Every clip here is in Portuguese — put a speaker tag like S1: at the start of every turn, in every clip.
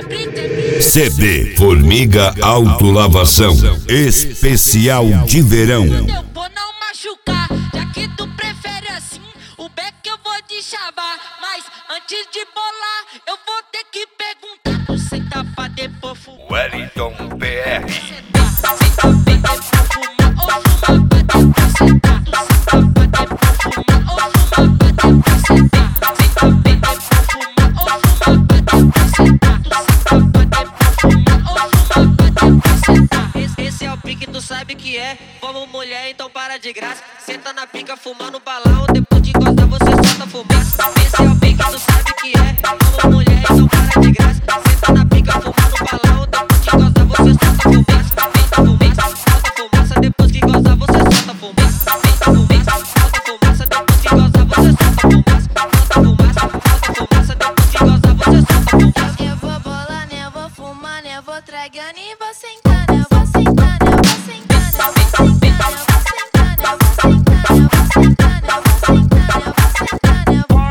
S1: CD Formiga Autolavação especial de verão.
S2: Eu vou não machucar, já que tu prefere assim. O beck eu vou te chavar, mas antes de bolar eu vou ter que perguntar. Tu senta pra depois fumar.
S1: Wellington PR.
S2: Senta bem depois fumar ou fumar pra depois sentar. Tu senta pra depois fumar ou fumar pra depois sentar. Senta bem depois fumar ou fumar pra depois sentar. Tu senta pra depois fumar ou fumar pra depois sentar. Esse é o pique, tu sabe que é. Vamos mulher, então para de graça. Senta na pica fumando balão. Depois de gozar você solta fumaça. Esse é o pique, tu sabe que é. Vamos mulher, então para de graça. Senta na pica fumando balão. Depois de gozar você solta fumaça. Solta fumaça, solta fumaça. Depois que gozar você solta fumaça. Solta fumaça, solta fumaça. Depois que gozar você solta fumaça. Solta fumaça, solta fumaça. Depois que gozar você solta fumaça.
S3: Eu vou bolar, né? Eu vou fumar, né? Eu vou tragando e vou sentar, né? Eu vou sentar, né? Eu vou sentar, né? Eu vou sentar, né? Eu vou sentar, né? Eu vou sentar, né? Eu vou sentar, né? Eu vou sentar, né? Eu vou sentar, né? Eu vou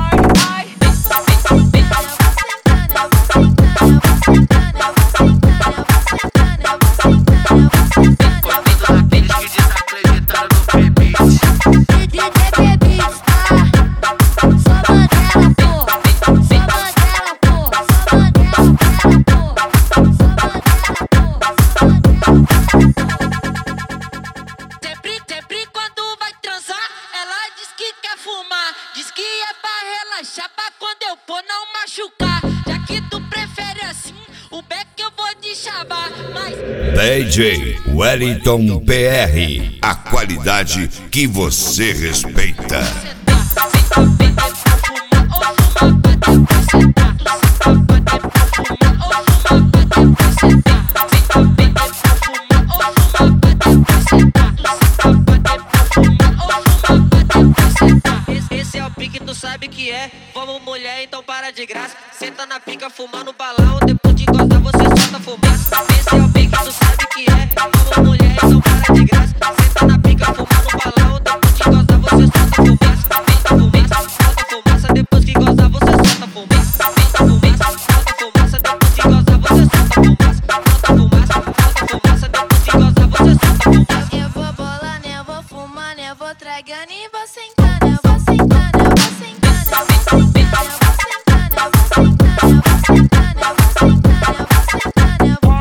S2: Sempre quando vai transar, ela diz que quer fumar. Diz que é pra relaxar, pra quando eu for não machucar. Já que tu prefere assim, o beck eu vou te chavar, mas
S1: DJ Wellington PR. A qualidade que você respeita.
S2: senta bem depois fumar ou fumar pra depois sentar. Tu senta pra depois fumar ou fumar pra depois sentar. Senta bem depois fumar ou fumar pra depois sentar. Tu senta pra depois fumar ou fumar pra depois sentar. Esse é o pique, tu sabe que é. Vamos mulher, então para de graça. Senta na pica fumando balão. Depois de gozar você solta fumaça. Esse é o pique, tu sabe que é. Vamos mulher, então para de graça. Senta na pica fumando balão. Depois de gozar você solta fumaça. Solta fumaça, solta fumaça. Depois que gozar você solta fumaça. Solta fumaça, solta fumaça. Depois que gozar você solta fumaça. Solta fumaça, solta fumaça. Depois que gozar você solta fumaça.
S3: Eu vou bolar, né? Eu vou fumar, né? Eu vou tragando e vou sentar, né? Eu vou sentar, né? Eu vou sentar, né? Eu vou sentar, né? Eu vou sentar, né? Eu vou sentar, né? Eu vou sentar, né? Eu vou sentar, né? Eu vou sentar, né? Eu vou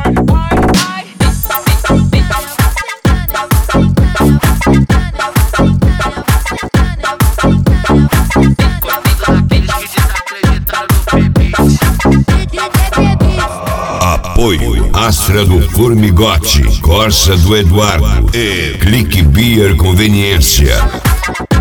S1: Apoio Astra do Formigote, Corsa do Eduardo e Clique Beer Conveniência.